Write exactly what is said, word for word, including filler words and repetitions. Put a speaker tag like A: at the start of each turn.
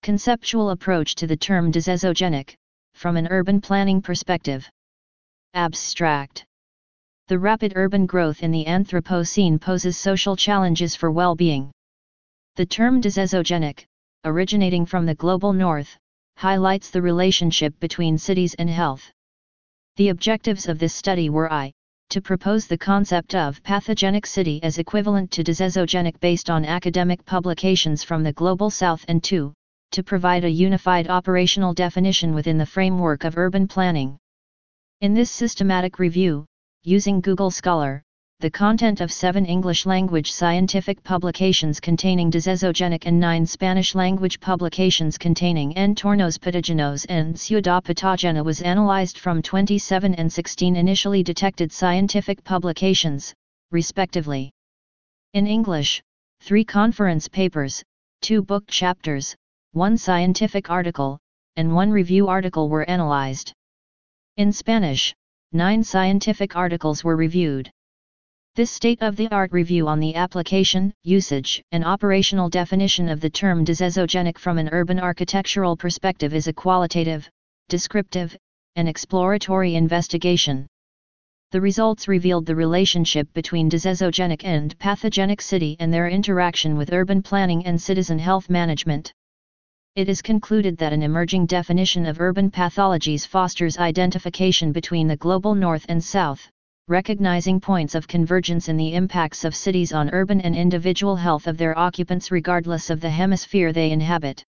A: Conceptual approach to the term dysesogenic, from an urban planning perspective. Abstract. The rapid urban growth in the Anthropocene poses social challenges for well-being. The term dysesogenic, originating from the global north, highlights the relationship between cities and health. The objectives of this study were I. To propose the concept of pathogenic city as equivalent to dysesogenic based on academic publications from the global south, and two. To provide a unified operational definition within the framework of urban planning. In this systematic review, using Google Scholar, the content of seven English-language scientific publications containing dysesogenic and nine Spanish-language publications containing entornos patógenos and ciudad patógena was analyzed from twenty-seven and sixteen initially detected scientific publications, respectively. In English, three conference papers, two book chapters, one scientific article, and one review article were analyzed. In Spanish, nine scientific articles were reviewed. This state-of-the-art review on the application, usage, and operational definition of the term dysesogenic from an urban architectural perspective is a qualitative, descriptive, and exploratory investigation. The results revealed the relationship between dysesogenic and pathogenic city and their interaction with urban planning and citizen health management. It is concluded that an emerging definition of urban pathologies fosters identification between the global north and south, recognizing points of convergence in the impacts of cities on urban and individual health of their occupants regardless of the hemisphere they inhabit.